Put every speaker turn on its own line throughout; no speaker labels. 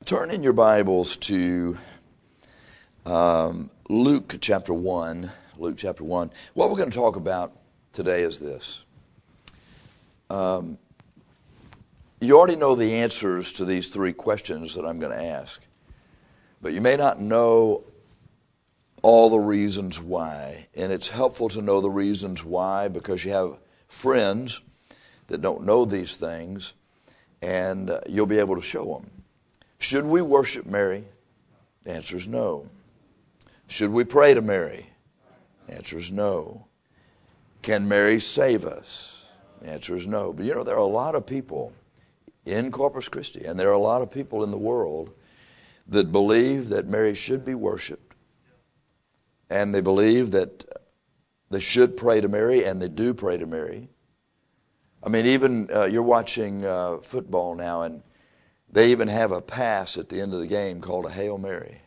Turn in your Bibles to Luke chapter 1. Luke chapter 1. What we're going to talk about today is this. You already know the answers to these three questions that I'm going to ask, but you may not know all the reasons why. And it's helpful to know the reasons why because you have friends that don't know these things, and you'll be able to show them. Should we worship Mary? The answer is no. Should we pray to Mary? The answer is no. Can Mary save us? The answer is no. But you know, there are a lot of people in Corpus Christi, and there are a lot of people in the world that believe that Mary should be worshiped, and they believe that they should pray to Mary, and they do pray to Mary. I mean, even you're watching football now, and they even have a pass at the end of the game called a Hail Mary.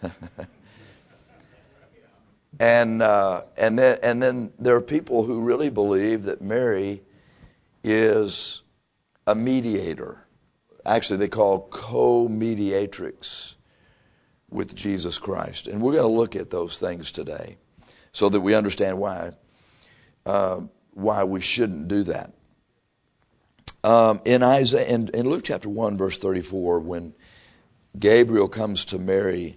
and then there are people who really believe that Mary is a mediator. Actually, they call co-mediatrix with Jesus Christ. And we're going to look at those things today so that we understand why we shouldn't do that. In Luke chapter 1, verse 34, when Gabriel comes to Mary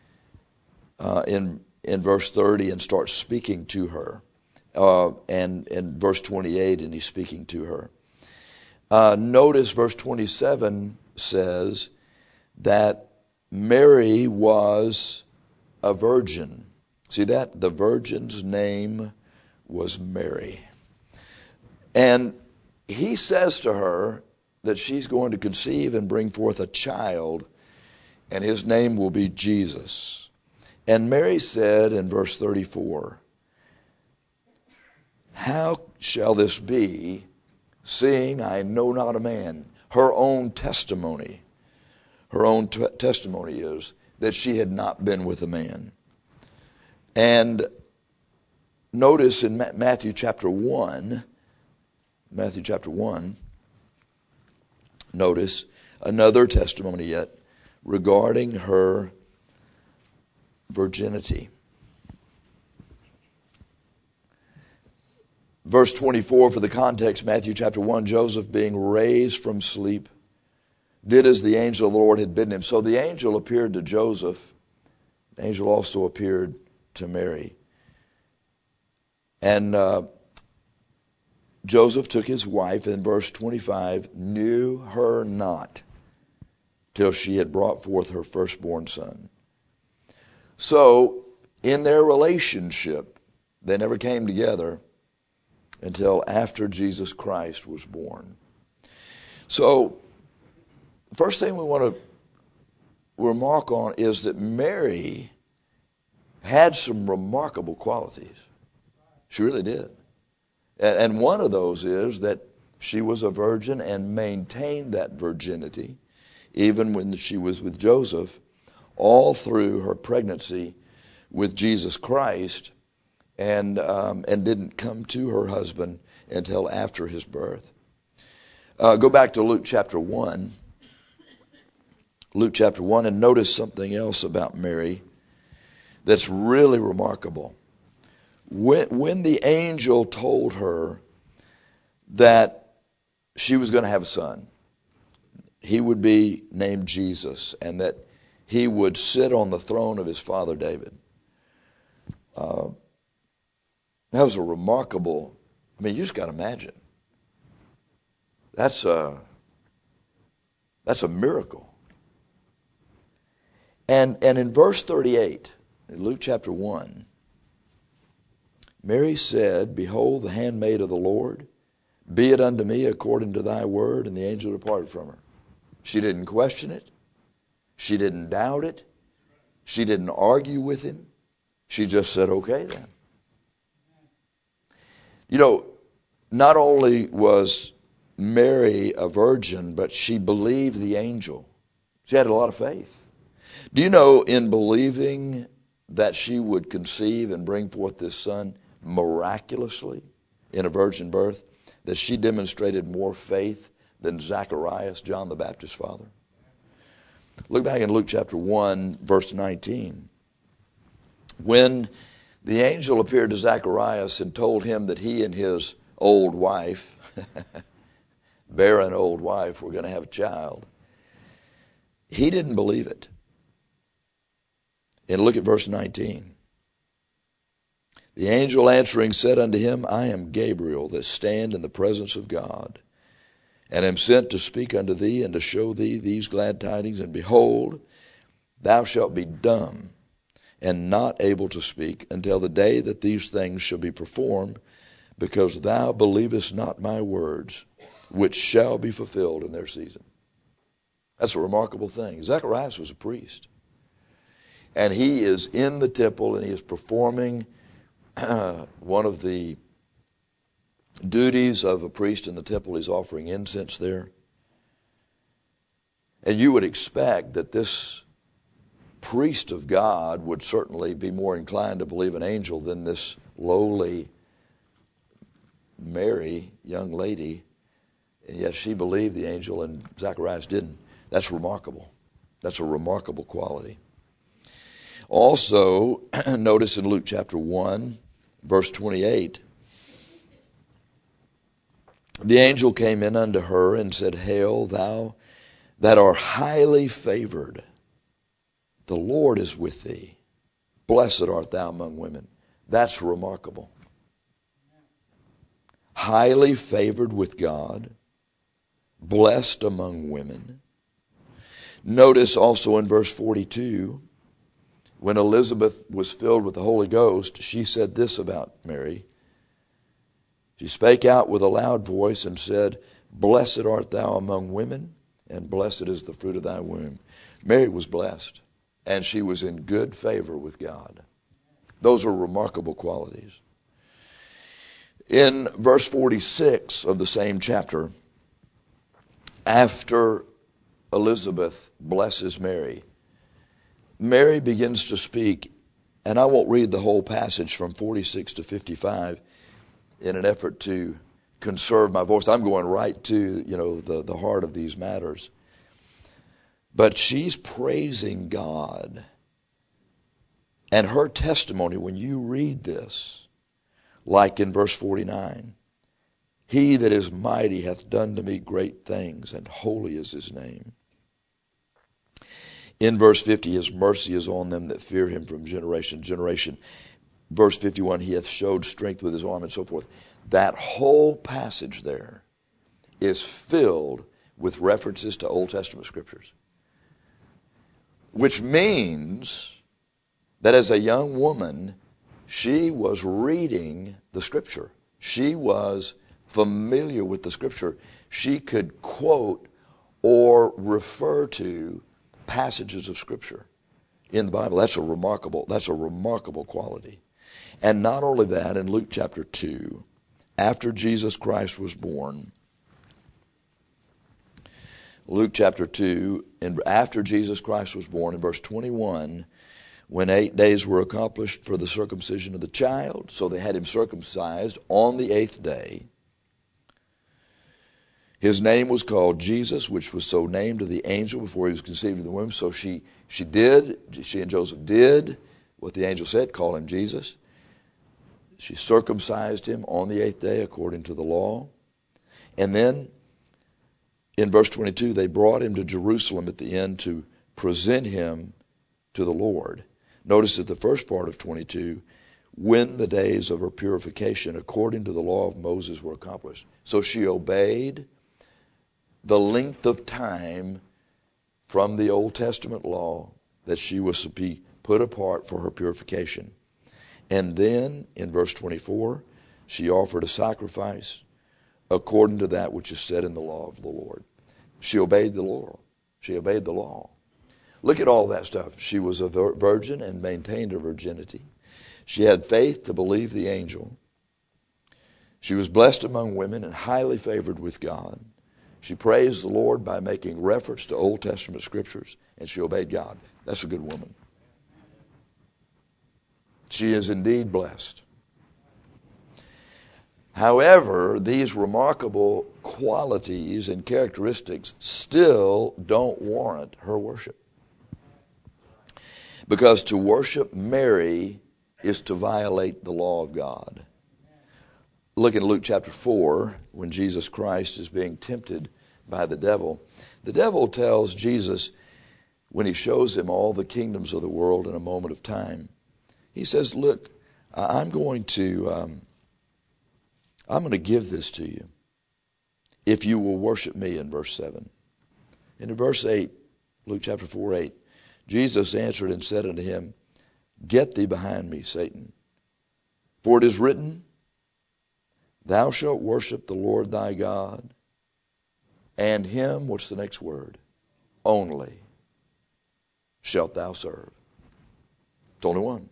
in verse 30 and starts speaking to her, and in verse 28, and he's speaking to her. Notice verse 27 says that Mary was a virgin. See that? The virgin's name was Mary. And he says to her that she's going to conceive and bring forth a child, and his name will be Jesus. And Mary said in verse 34, "How shall this be, seeing I know not a man?" Her own testimony is that she had not been with a man. And notice in Matthew chapter 1, notice another testimony yet regarding her virginity. Verse 24, for the context, Matthew chapter 1, Joseph being raised from sleep did as the angel of the Lord had bidden him. So the angel appeared to Joseph. The angel also appeared to Mary. And Joseph took his wife, in verse 25, knew her not till she had brought forth her firstborn son. So, in their relationship, they never came together until after Jesus Christ was born. So, the first thing we want to remark on is that Mary had some remarkable qualities. She really did. And one of those is that she was a virgin and maintained that virginity even when she was with Joseph, all through her pregnancy with Jesus Christ, and didn't come to her husband until after his birth. Go back to Luke chapter 1. Luke chapter 1, and notice something else about Mary that's really remarkable. When the angel told her that she was going to have a son, he would be named Jesus, and that he would sit on the throne of his father David. That was a remarkable, I mean, you just got to imagine. That's a miracle. And in verse 38, in Luke chapter 1, Mary said, "Behold, the handmaid of the Lord, be it unto me according to thy word," and the angel departed from her. She didn't question it. She didn't doubt it. She didn't argue with him. She just said, okay then. You know, not only was Mary a virgin, but she believed the angel. She had a lot of faith. Do you know, in believing that she would conceive and bring forth this son miraculously in a virgin birth, that she demonstrated more faith than Zacharias, John the Baptist's father? Look back in Luke chapter 1, verse 19. When the angel appeared to Zacharias and told him that he and his old wife, barren old wife, were going to have a child, he didn't believe it. And look at verse 19. The angel answering said unto him, I am Gabriel, that stand in the presence of God, and am sent to speak unto thee and to show thee these glad tidings. And behold, thou shalt be dumb and not able to speak until the day that these things shall be performed, because thou believest not my words, which shall be fulfilled in their season. That's a remarkable thing. Zacharias was a priest. And he is in the temple and he is performing one of the duties of a priest in the temple. He's offering incense there. And you would expect that this priest of God would certainly be more inclined to believe an angel than this lowly Mary, young lady. And yet she believed the angel and Zacharias didn't. That's remarkable. That's a remarkable quality. Also, notice in Luke chapter 1, verse 28, the angel came in unto her and said, Hail, thou that art highly favored. The Lord is with thee. Blessed art thou among women. That's remarkable. Highly favored with God. Blessed among women. Notice also in verse 42, when Elizabeth was filled with the Holy Ghost, she said this about Mary. She spake out with a loud voice and said, Blessed art thou among women, and blessed is the fruit of thy womb. Mary was blessed, and she was in good favor with God. Those are remarkable qualities. In verse 46 of the same chapter, after Elizabeth blesses Mary, Mary begins to speak, and I won't read the whole passage from 46 to 55 in an effort to conserve my voice. I'm going right to, the heart of these matters. But she's praising God. And her testimony, when you read this, like in verse 49, He that is mighty hath done to me great things, and holy is his name. In verse 50, his mercy is on them that fear him from generation to generation. Verse 51, he hath showed strength with his arm, and so forth. That whole passage there is filled with references to Old Testament scriptures. Which means that as a young woman, she was reading the scripture. She was familiar with the scripture. She could quote or refer to passages of scripture in the Bible. That's a remarkable quality. And not only that, in Luke chapter 2, after Jesus Christ was born, Luke chapter 2, and after Jesus Christ was born, in verse 21, when 8 days were accomplished for the circumcision of the child, so they had him circumcised on the 8th day. His name was called Jesus, which was so named to the angel before he was conceived in the womb. So she and Joseph did what the angel said, call him Jesus. She circumcised him on the 8th day according to the law. And then in verse 22, they brought him to Jerusalem at the end to present him to the Lord. Notice that the first part of 22, when the days of her purification according to the law of Moses were accomplished. So she obeyed the length of time from the Old Testament law that she was to be put apart for her purification. And then in verse 24, she offered a sacrifice according to that which is said in the law of the Lord. She obeyed the law. She obeyed the law. Look at all that stuff. She was a virgin and maintained her virginity. She had faith to believe the angel. She was blessed among women and highly favored with God. She praised the Lord by making reference to Old Testament scriptures, and she obeyed God. That's a good woman. She is indeed blessed. However, these remarkable qualities and characteristics still don't warrant her worship. Because to worship Mary is to violate the law of God. Look in Luke chapter 4, when Jesus Christ is being tempted by the devil tells Jesus, when he shows him all the kingdoms of the world in a moment of time, he says, look, I'm going to give this to you if you will worship me, in verse 7. And in verse 8, Luke chapter 4, 8, Jesus answered and said unto him, Get thee behind me, Satan. For it is written, Thou shalt worship the Lord thy God, and him, what's the next word? Only shalt thou serve. It's only one.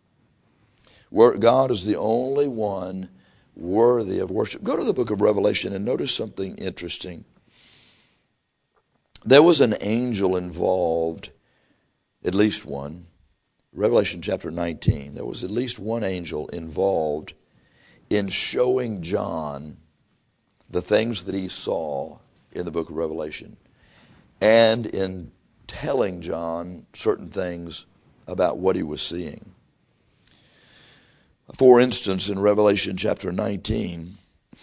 God is the only one worthy of worship. Go to the book of Revelation and notice something interesting. There was an angel involved, at least one. Revelation chapter 19, there was at least one angel involved in showing John the things that he saw in the book of Revelation, and in telling John certain things about what he was seeing. For instance, in Revelation chapter 19,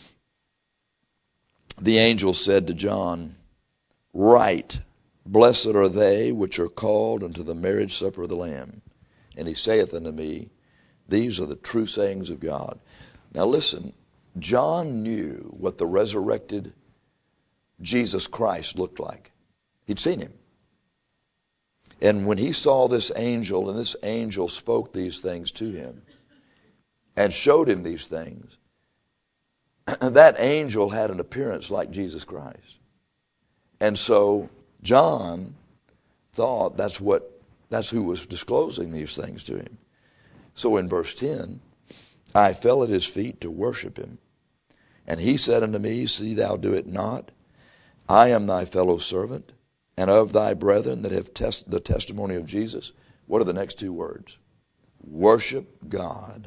the angel said to John, Write, Blessed are they which are called unto the marriage supper of the Lamb. And he saith unto me, These are the true sayings of God. Now listen, John knew what the resurrected Jesus Christ looked like. He'd seen him. And when he saw this angel, and this angel spoke these things to him and showed him these things, that angel had an appearance like Jesus Christ. And so John thought that's who was disclosing these things to him. So in verse 10, I fell at his feet to worship him. And he said unto me, See thou do it not. I am thy fellow servant, and of thy brethren that have the testimony of Jesus. What are the next two words? Worship God.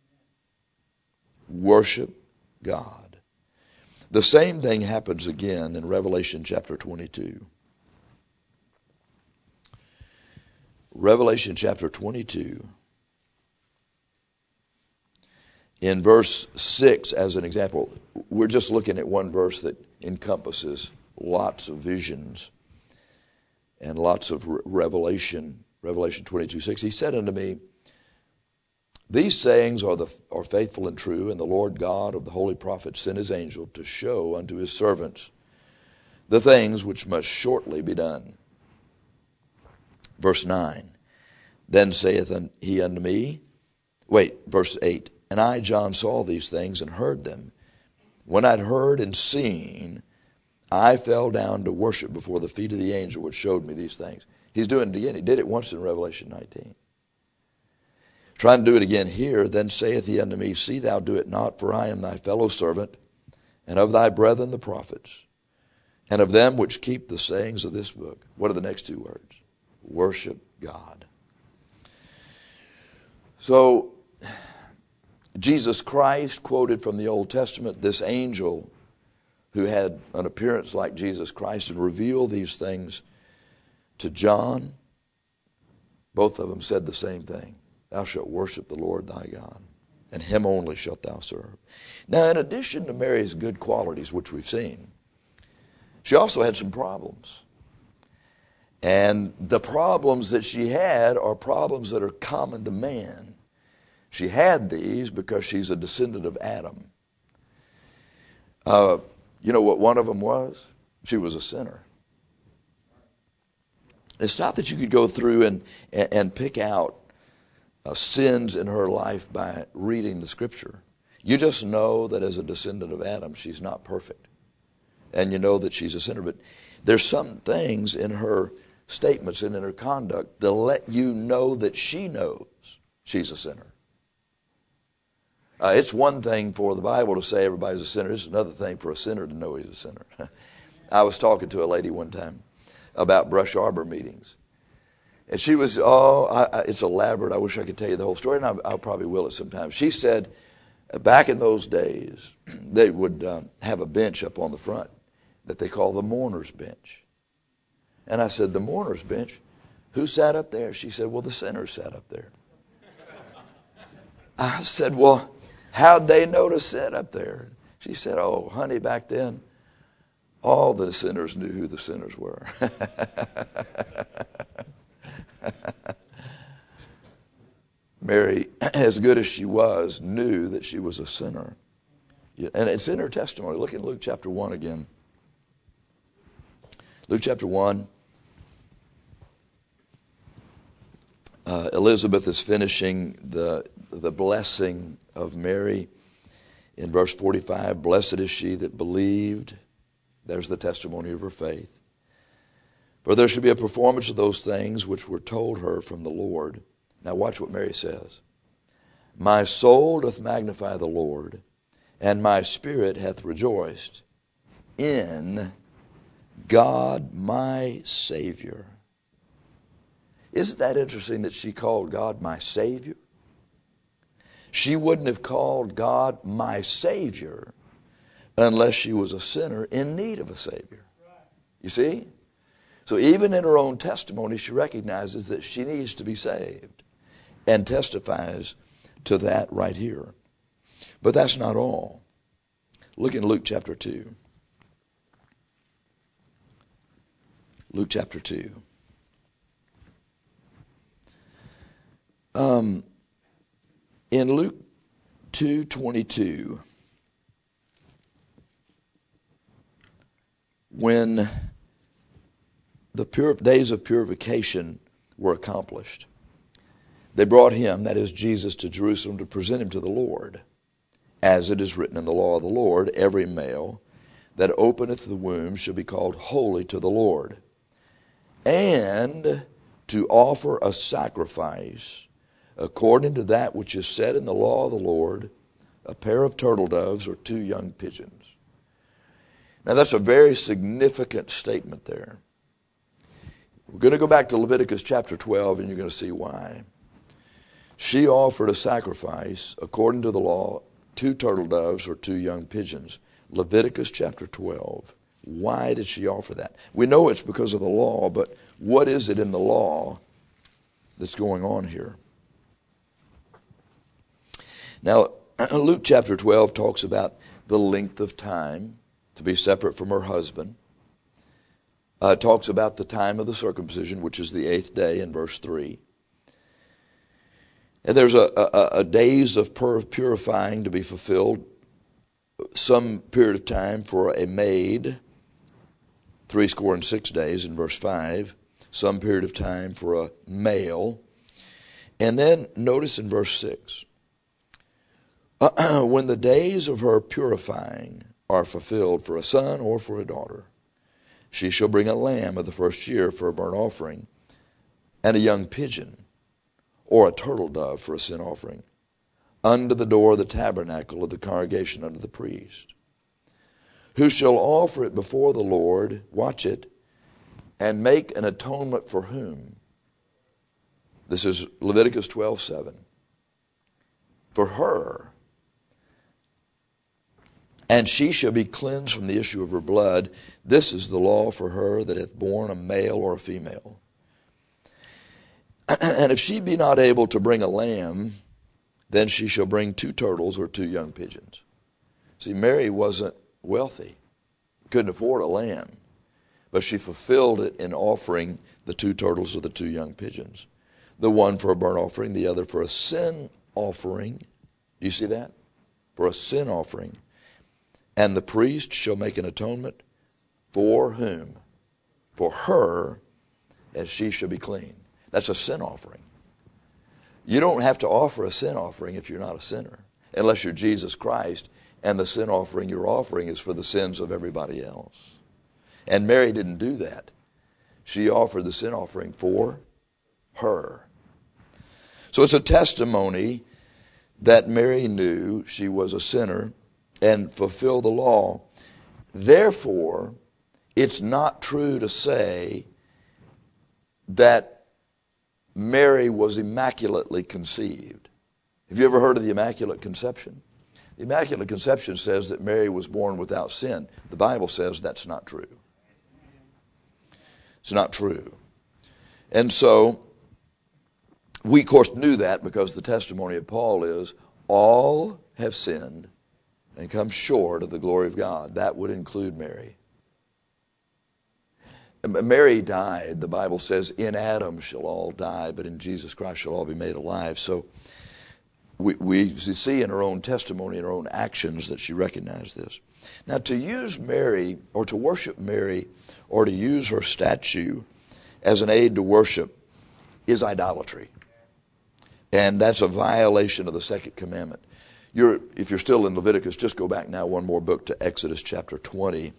Worship God. The same thing happens again in Revelation chapter 22. Revelation chapter 22. In verse 6, as an example, we're just looking at one verse that encompasses lots of visions and lots of revelation. Revelation 22:6. He said unto me, These sayings are faithful and true, and the Lord God of the holy prophets sent his angel to show unto his servants the things which must shortly be done. Verse 9. Then saith he unto me, verse 8. And I, John, saw these things and heard them. When I'd heard and seen, I fell down to worship before the feet of the angel which showed me these things. He's doing it again. He did it once in Revelation 19. Trying to do it again here. Then saith he unto me, See thou do it not, for I am thy fellow servant, and of thy brethren the prophets, and of them which keep the sayings of this book. What are the next two words? Worship God. So, Jesus Christ quoted from the Old Testament, this angel who had an appearance like Jesus Christ and revealed these things to John. Both of them said the same thing. Thou shalt worship the Lord thy God, and him only shalt thou serve. Now, in addition to Mary's good qualities, which we've seen, she also had some problems. And the problems that she had are problems that are common to man. She had these because she's a descendant of Adam. You know what one of them was? She was a sinner. It's not that you could go through and pick out sins in her life by reading the Scripture. You just know that as a descendant of Adam, she's not perfect. And you know that she's a sinner. But there's some things in her statements and in her conduct that let you know that she knows she's a sinner. It's one thing for the Bible to say everybody's a sinner. It's another thing for a sinner to know he's a sinner. I was talking to a lady one time about Brush Arbor meetings. And she was, it's elaborate. I wish I could tell you the whole story, and I probably will at some time. She said back in those days, they would have a bench up on the front that they call the mourner's bench. And I said, the mourner's bench? Who sat up there? She said, well, the sinners sat up there. I said, well, how'd they know to sit up there? She said, oh, honey, back then, all the sinners knew who the sinners were. Mary, as good as she was, knew that she was a sinner. And it's in her testimony. Look at Luke chapter 1 again. Luke chapter 1. Elizabeth is finishing the blessing of Mary. In verse 45, blessed is she that believed. There's the testimony of her faith. For there should be a performance of those things which were told her from the Lord. Now watch what Mary says. My soul doth magnify the Lord, and my spirit hath rejoiced in God my Savior. Isn't that interesting that she called God my Savior? She wouldn't have called God my Savior unless she was a sinner in need of a Savior. You see? So even in her own testimony, she recognizes that she needs to be saved and testifies to that right here. But that's not all. Look in Luke chapter 2. Luke chapter 2. In Luke 2:22, when the days of purification were accomplished, they brought him, that is Jesus, to Jerusalem to present him to the Lord. As it is written in the law of the Lord, every male that openeth the womb shall be called holy to the Lord, and to offer a sacrifice according to that which is said in the law of the Lord, a pair of turtle doves or 2 young pigeons. Now that's a very significant statement there. We're going to go back to Leviticus chapter 12 and you're going to see why. She offered a sacrifice according to the law, 2 turtle doves or 2 young pigeons. Leviticus chapter 12. Why did she offer that? We know it's because of the law, but what is it in the law that's going on here? Now, Luke chapter 12 talks about the length of time to be separate from her husband. Talks about the time of the circumcision, which is the 8th day in verse 3. And there's a days of purifying to be fulfilled, some period of time for a maid, 66 days in verse 5, some period of time for a male. And then notice in verse 6, when the days of her purifying are fulfilled for a son or for a daughter, she shall bring a lamb of the first year for a burnt offering, and a young pigeon, or a turtle dove for a sin offering, unto the door of the tabernacle of the congregation unto the priest, who shall offer it before the Lord, watch it, and make an atonement for whom? This is Leviticus 12:7. For her. And she shall be cleansed from the issue of her blood. This is the law for her that hath borne a male or a female. And if she be not able to bring a lamb, then she shall bring 2 turtles or 2 young pigeons. See, Mary wasn't wealthy, couldn't afford a lamb, but she fulfilled it in offering the 2 turtles or the 2 young pigeons. The one for a burnt offering, the other for a sin offering. Do you see that? For a sin offering. And the priest shall make an atonement for whom? For her, as she shall be clean. That's a sin offering. You don't have to offer a sin offering if you're not a sinner, unless you're Jesus Christ, and the sin offering you're offering is for the sins of everybody else. And Mary didn't do that. She offered the sin offering for her. So it's a testimony that Mary knew she was a sinner and fulfilled the law. Therefore, it's not true to say that Mary was immaculately conceived. Have you ever heard of the Immaculate Conception? The Immaculate Conception says that Mary was born without sin. The Bible says that's not true. It's not true. And so, we, of course, knew that because the testimony of Paul is, all have sinned and come short of the glory of God. That would include Mary. Mary died, the Bible says, in Adam shall all die, but in Jesus Christ shall all be made alive. So we see in her own testimony, in her own actions, that she recognized this. Now, to use Mary, or to worship Mary, or to use her statue as an aid to worship is idolatry. And that's a violation of the second commandment. If you're still in Leviticus, just go back now one more book to Exodus chapter 20.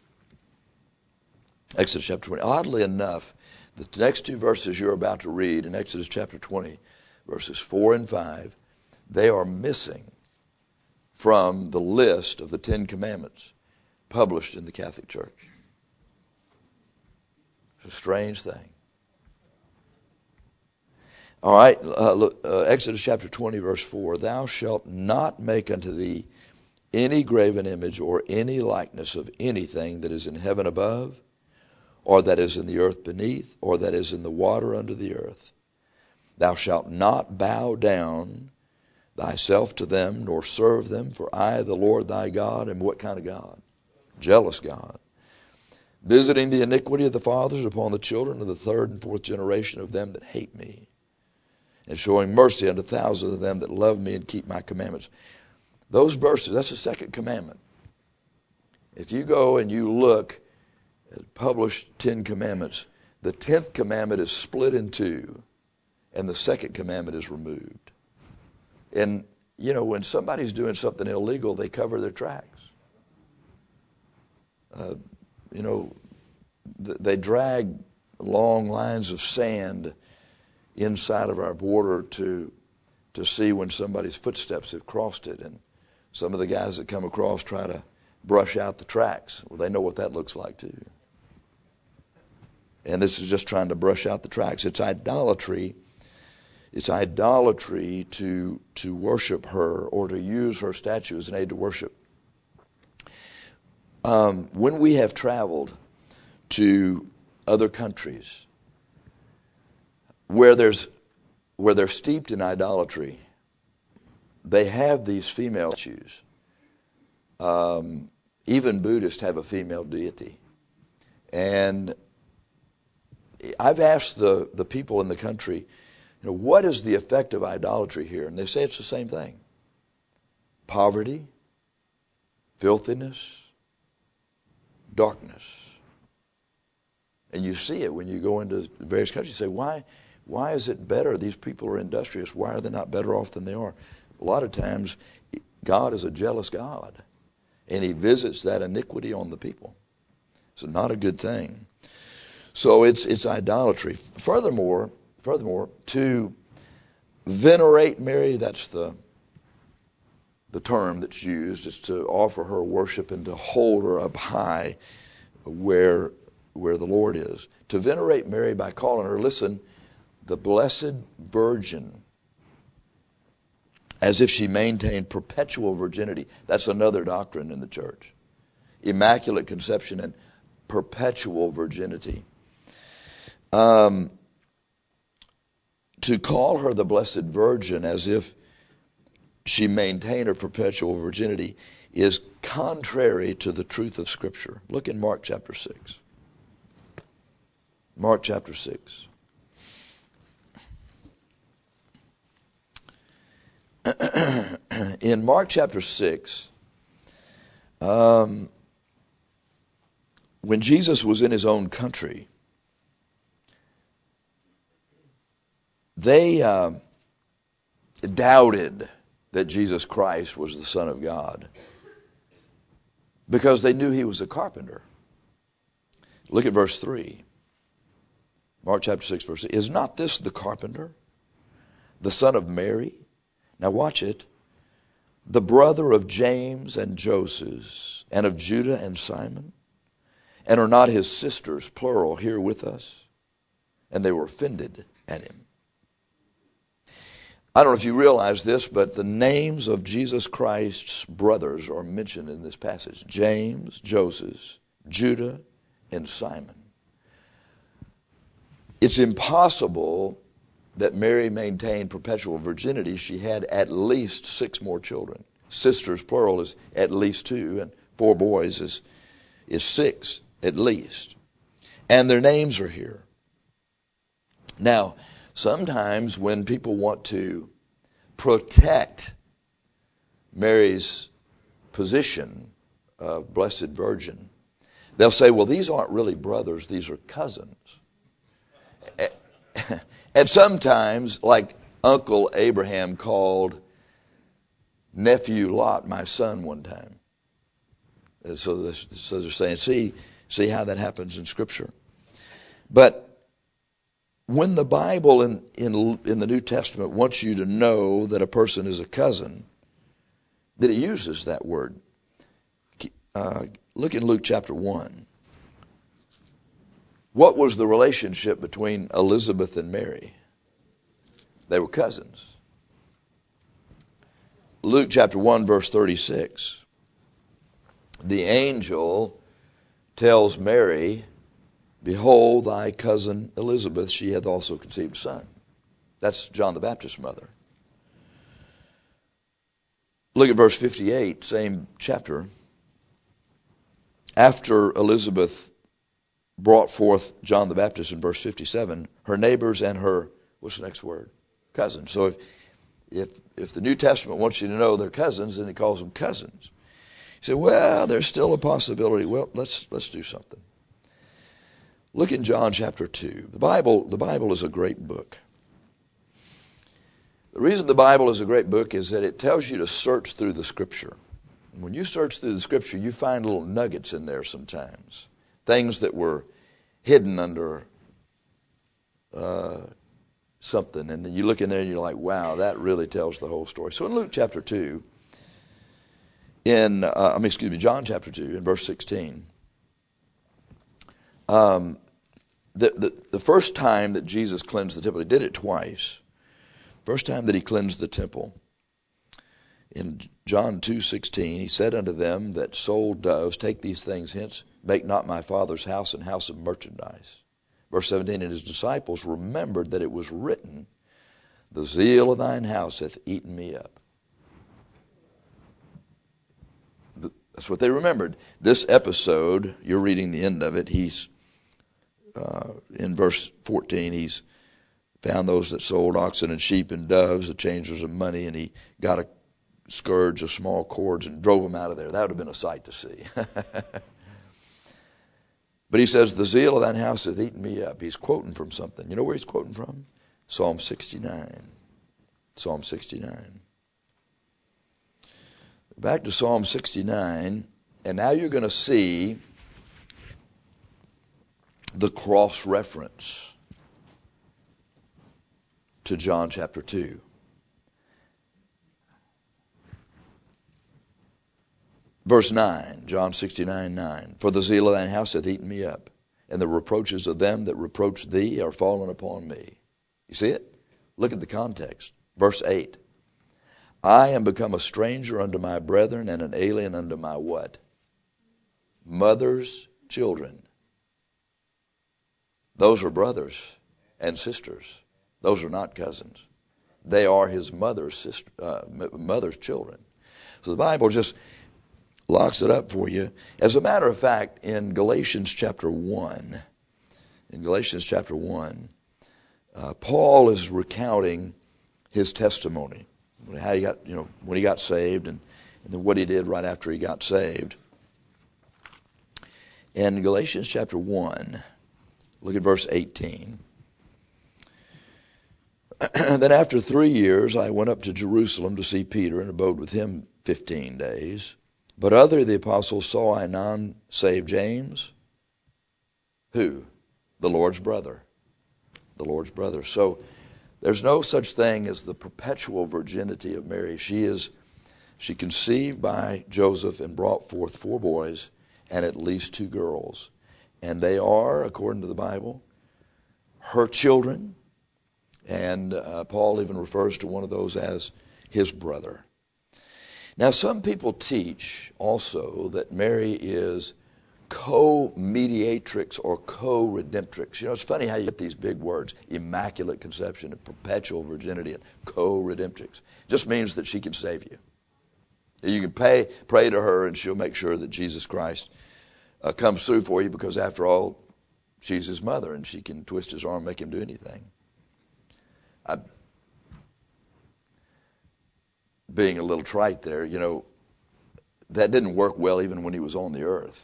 Exodus chapter 20. Oddly enough, the next two verses you're about to read in Exodus chapter 20, verses 4 and 5, they are missing from the list of the Ten Commandments published in the Catholic Church. It's a strange thing. All right, look, Exodus chapter 20, verse 4. Thou shalt not make unto thee any graven image or any likeness of anything that is in heaven above, or that is in the earth beneath, or that is in the water under the earth. Thou shalt not bow down thyself to them, nor serve them, for I, the Lord thy God, am what kind of God? Jealous God. Visiting the iniquity of the fathers upon the children of the third and fourth generation of them that hate me, and showing mercy unto thousands of them that love me and keep my commandments. Those verses, that's the second commandment. If you go and you look at published 10 commandments, the 10th commandment is split in two, and the second commandment is removed. And, you know, when somebody's doing something illegal, they cover their tracks. You know, they drag long lines of sand inside of our border to see when somebody's footsteps have crossed it. And some of the guys that come across try to brush out the tracks. Well, they know what that looks like too. And this is just trying to brush out the tracks. It's idolatry. It's idolatry to worship her or to use her statue as an aid to worship. When we have traveled to other countries where they're steeped in idolatry, they have these female statues. Even Buddhists have a female deity. And I've asked the people in the country, you know, what is the effect of idolatry here? And they say it's the same thing. Poverty, filthiness, darkness. And you see it when you go into various countries. You say, why is it better? These people are industrious. Why are they not better off than they are? A lot of times, God is a jealous God, and He visits that iniquity on the people. It's not a good thing. So it's idolatry. Furthermore, to venerate Mary, that's the term that's used, is to offer her worship and to hold her up high where the Lord is. To venerate Mary by calling her, listen, the Blessed Virgin, as if she maintained perpetual virginity. That's another doctrine in the church. Immaculate conception and perpetual virginity. To call her the Blessed Virgin as if she maintained her perpetual virginity is contrary to the truth of Scripture. Look in Mark chapter 6. Mark chapter 6. In Mark chapter 6, when Jesus was in His own country, they doubted that Jesus Christ was the Son of God because they knew He was a carpenter. Look at verse 3. Mark chapter 6, verse 3. Is not this the carpenter, the son of Mary? Now watch it. The brother of James and Joseph, and of Judah and Simon? And are not his sisters, plural, here with us? And they were offended at Him. I don't know if you realize this, but the names of Jesus Christ's brothers are mentioned in this passage. James, Joseph, Judah, and Simon. it's impossible that Mary maintained perpetual virginity. She had at least 6 more children. Sisters, plural, is at least 2, and 4 boys is 6 at least. And their names are here. Now, sometimes when people want to protect Mary's position of Blessed Virgin, they'll say, well, these aren't really brothers, these are cousins. And sometimes, like Uncle Abraham called nephew Lot my son one time. So they're saying, see how that happens in Scripture. But when the Bible in the New Testament wants you to know that a person is a cousin, that it uses that word. Look in Luke chapter 1. What was the relationship between Elizabeth and Mary? They were cousins. Luke chapter 1, verse 36. The angel tells Mary, behold, thy cousin Elizabeth, she hath also conceived a son. That's John the Baptist's mother. Look at verse 58, same chapter. After Elizabeth brought forth John the Baptist in verse 57, her neighbors and her, what's the next word? Cousins. So if the New Testament wants you to know they're cousins, then it calls them cousins. You say, well, there's still a possibility. Well, let's do something. Look in John chapter 2. The Bible is a great book. The reason the Bible is a great book is that it tells you to search through the Scripture. When you search through the Scripture, you find little nuggets in there sometimes. Things that were hidden under something. And then you look in there and you're like, wow, that really tells the whole story. So in Luke chapter 2, John chapter 2, in verse 16, the first time that Jesus cleansed the temple, he did it twice. First time that he cleansed the temple, in John 2:16, he said unto them that sold doves, take these things hence, make not my Father's house an house of merchandise. Verse 17, and his disciples remembered that it was written, the zeal of thine house hath eaten me up. That's what they remembered. This episode, you're reading the end of it, he's in verse 14, he's found those that sold oxen and sheep and doves, the changers of money, and he got a scourge of small cords and drove them out of there. That would have been a sight to see. But he says, the zeal of thine house hath eaten me up. He's quoting from something. You know where he's quoting from? Psalm 69. Psalm 69. Back to Psalm 69, and now you're going to see the cross-reference to John chapter 2. Verse 9, John 69:9. For the zeal of thine house hath eaten me up, and the reproaches of them that reproach thee are fallen upon me. You see it? Look at the context. Verse 8. I am become a stranger unto my brethren, and an alien unto my what? Mother's children. Those are brothers and sisters. Those are not cousins. They are his mother's children. So the Bible just locks it up for you. As a matter of fact, in Galatians chapter 1, Paul is recounting his testimony, how he got, when he got saved, and then what he did right after he got saved. In Galatians chapter 1, look at verse 18. Then after 3 years I went up to Jerusalem to see Peter and abode with him 15 days. But other of the apostles saw I none save James. Who? The Lord's brother. The Lord's brother. So there's no such thing as the perpetual virginity of Mary. She conceived by Joseph and brought forth 4 boys and at least 2 girls. And they are, according to the Bible, her children. And Paul even refers to one of those as his brother. Now, some people teach also that Mary is co-mediatrix or co-redemptrix. You know, it's funny how you get these big words, immaculate conception and perpetual virginity and co-redemptrix. It just means that she can save you. You can pray to her and she'll make sure that Jesus Christ comes through for you, because after all, she's his mother and she can twist his arm and make him do anything. Being a little trite there, you know, that didn't work well even when he was on the earth.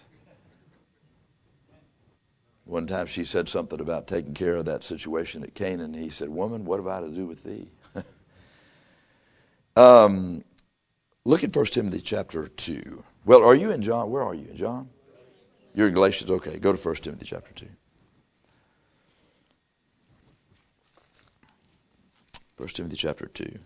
One time she said something about taking care of that situation at Canaan, and he said, "Woman, what have I to do with thee?" Look at 1 Timothy chapter 2. Well, are you in John? Where are you? In John? You're in Galatians? Okay, go to 1 Timothy chapter 2. 1 Timothy chapter 2.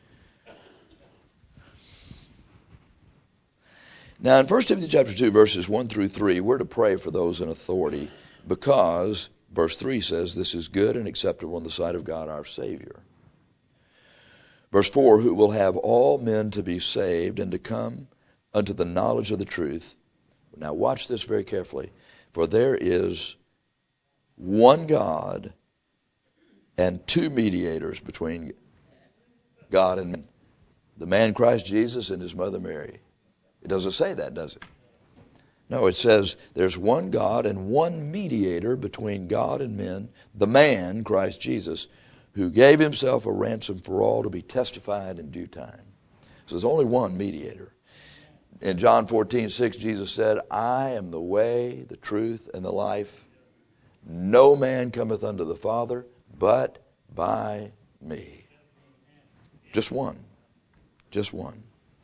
Now, in 1 Timothy chapter 2, verses 1 through 3, we're to pray for those in authority because, verse 3 says, this is good and acceptable in the sight of God our Savior. Verse 4, who will have all men to be saved and to come unto the knowledge of the truth. Now, watch this very carefully. For there is one God and two mediators between God and men, the man Christ Jesus and his mother Mary. It doesn't say that, does it? No, it says there's one God and one mediator between God and men, the man Christ Jesus, who gave himself a ransom for all to be testified in due time. So there's only one mediator. In John 14:6, Jesus said, I am the way, the truth, and the life. No man cometh unto the Father but by me. Just one. Just one.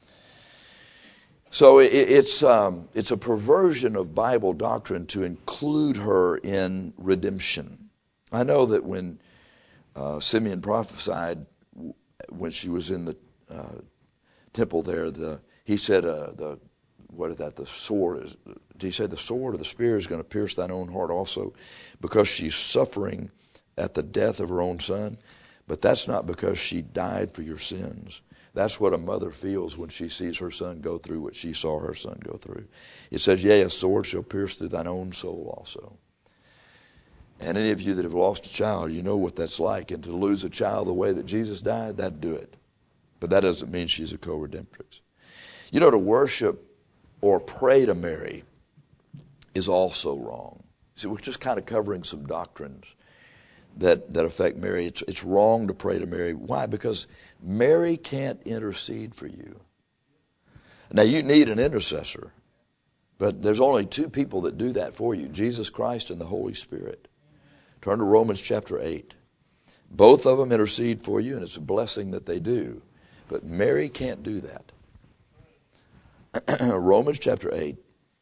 So it's a perversion of Bible doctrine to include her in redemption. I know that when Simeon prophesied, when she was in the temple there, he said, the sword is, did he say the sword or the spear is going to pierce thine own heart also, because she's suffering at the death of her own son? But that's not because she died for your sins. That's what a mother feels when she sees her son go through what she saw her son go through. It says, yea, a sword shall pierce through thine own soul also. And any of you that have lost a child, you know what that's like. And to lose a child the way that Jesus died, that'd do it. But that doesn't mean she's a co-redemptrix. You know, to worship or pray to Mary is also wrong. See, we're just kind of covering some doctrines that affect Mary. It's wrong to pray to Mary. Why? Because Mary can't intercede for you. Now, you need an intercessor, but there's only two people that do that for you, Jesus Christ and the Holy Spirit. Turn to Romans chapter 8. Both of them intercede for you, and it's a blessing that they do. But Mary can't do that. Romans chapter 8.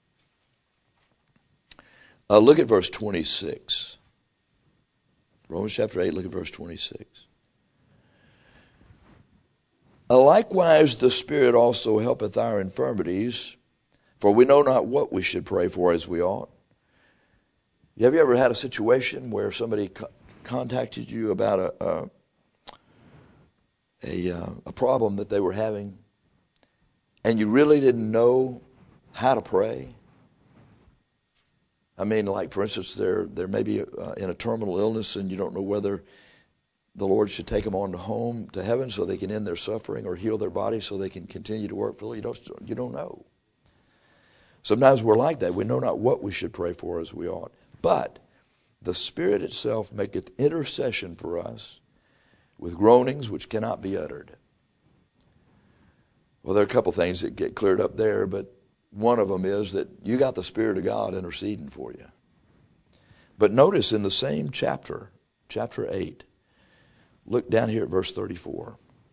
Look at verse 26. Romans chapter 8, look at verse 26. Likewise the Spirit also helpeth our infirmities, for we know not what we should pray for as we ought. Have you ever had a situation where somebody contacted you about a problem that they were having, and you really didn't know how to pray? I mean, like, for instance, they're maybe in a terminal illness, and you don't know whether the Lord should take them on to heaven so they can end their suffering, or heal their body so they can continue to work fully. You don't know. Sometimes we're like that. We know not what we should pray for as we ought. But the Spirit itself maketh intercession for us with groanings which cannot be uttered. Well, there are a couple things that get cleared up there, but one of them is that you got the Spirit of God interceding for you. But notice in the same chapter 8, look down here at verse 34.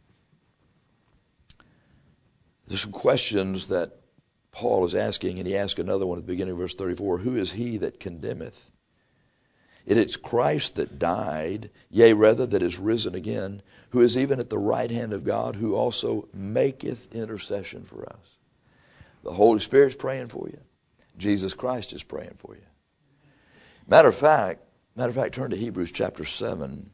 There's some questions that Paul is asking, and he asks another one at the beginning of verse 34. Who is he that condemneth? It is Christ that died, yea, rather that is risen again, who is even at the right hand of God, who also maketh intercession for us. The Holy Spirit's praying for you. Jesus Christ is praying for you. Matter of fact, turn to Hebrews chapter 7.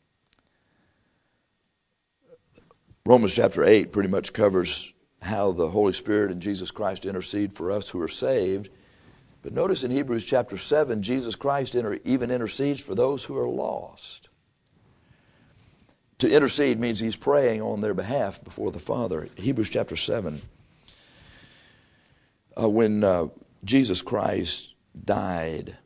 Romans chapter 8 pretty much covers how the Holy Spirit and Jesus Christ intercede for us who are saved. But notice in Hebrews chapter 7, Jesus Christ even intercedes for those who are lost. To intercede means he's praying on their behalf before the Father. Hebrews chapter 7, when Jesus Christ died,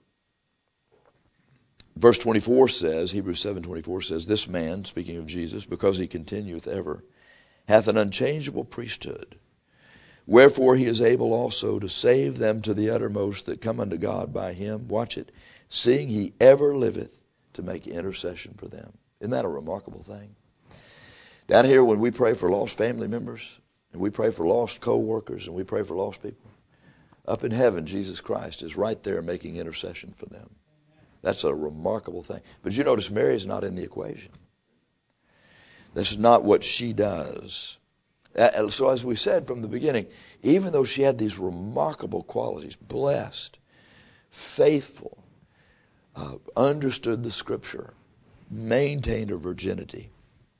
verse 24 says, Hebrews 7:24 says, this man, speaking of Jesus, because he continueth ever, hath an unchangeable priesthood. Wherefore he is able also to save them to the uttermost that come unto God by him. Watch it. Seeing he ever liveth to make intercession for them. Isn't that a remarkable thing? Down here when we pray for lost family members, and we pray for lost co-workers, and we pray for lost people, up in heaven, Jesus Christ is right there making intercession for them. That's a remarkable thing. But you notice Mary's not in the equation. This is not what she does. So as we said from the beginning, even though she had these remarkable qualities, blessed, faithful, understood the Scripture, maintained her virginity,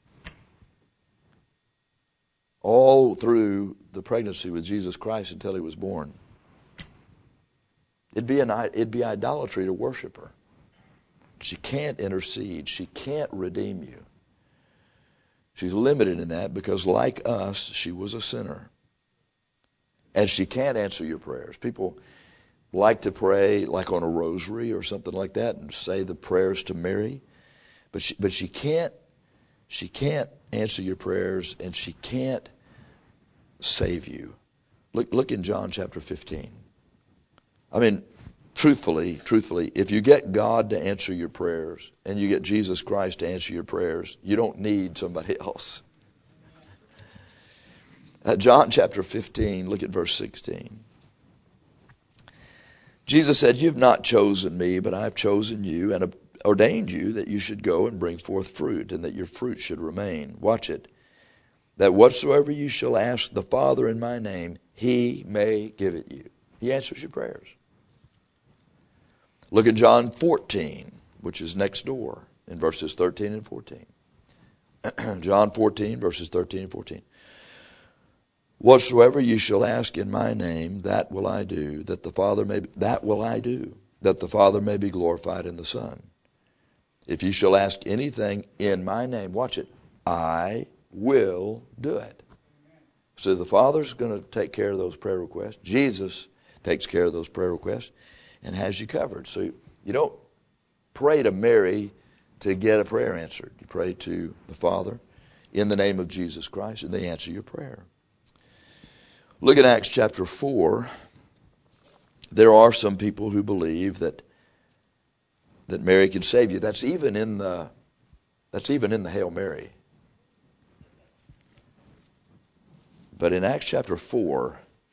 all through the pregnancy with Jesus Christ until he was born, it'd be idolatry to worship her. She can't intercede. She can't redeem you. She's limited in that because, like us, she was a sinner. And she can't answer your prayers. People like to pray like on a rosary or something like that and say the prayers to Mary. But she can't answer your prayers, and she can't save you. Look in John chapter 15. I mean, truthfully, if you get God to answer your prayers and you get Jesus Christ to answer your prayers, you don't need somebody else. John chapter 15, look at verse 16. Jesus said, "You've not chosen me, but I've chosen you and ordained you that you should go and bring forth fruit, and that your fruit should remain." Watch it. "That whatsoever you shall ask the Father in my name, he may give it you." He answers your prayers. Look at John 14, which is next door, in verses 13 and 14. John 14, verses 13 and 14. "Whatsoever you shall ask in my name, that will I do, that the Father may be glorified in the Son. If you shall ask anything in my name," watch it, "I will do it." So the Father's going to take care of those prayer requests. Jesus takes care of those prayer requests and has you covered. So you don't pray to Mary to get a prayer answered. You pray to the Father in the name of Jesus Christ, and they answer your prayer. Look at Acts chapter 4. There are some people who believe that Mary can save you. That's even in the Hail Mary. But in Acts chapter 4,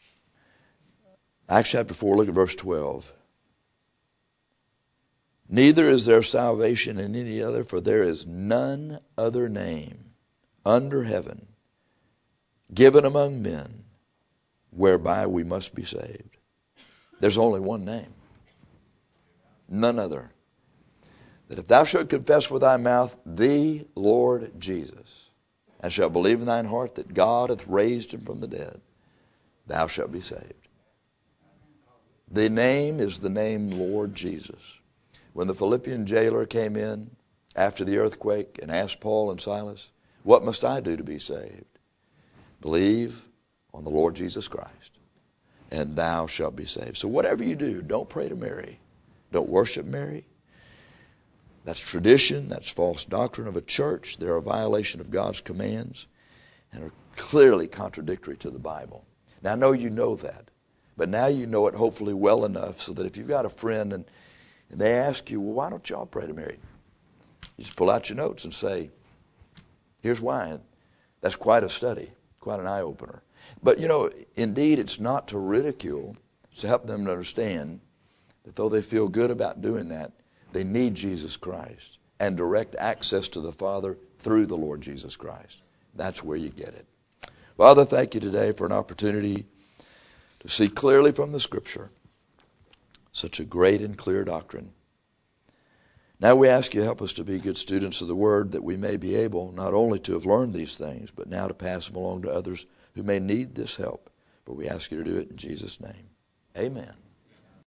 look at verse 12. "Neither is there salvation in any other, for there is none other name under heaven given among men whereby we must be saved." There's only one name, none other. "That if thou shalt confess with thy mouth the Lord Jesus, and shalt believe in thine heart that God hath raised him from the dead, thou shalt be saved." The name is the name Lord Jesus. When the Philippian jailer came in after the earthquake and asked Paul and Silas, "What must I do to be saved?" "Believe on the Lord Jesus Christ, and thou shalt be saved." So whatever you do, don't pray to Mary. Don't worship Mary. That's tradition. That's false doctrine of a church. They're a violation of God's commands and are clearly contradictory to the Bible. Now, I know you know that, but now you know it hopefully well enough so that if you've got a friend and they ask you, "Well, why don't y'all pray to Mary?" You just pull out your notes and say, "Here's why." That's quite a study, quite an eye-opener. But, indeed, it's not to ridicule. It's to help them to understand that though they feel good about doing that, they need Jesus Christ and direct access to the Father through the Lord Jesus Christ. That's where you get it. Father, thank you today for an opportunity to see clearly from the Scripture such a great and clear doctrine. Now we ask you to help us to be good students of the Word, that we may be able not only to have learned these things, but now to pass them along to others who may need this help. But we ask you to do it in Jesus' name. Amen.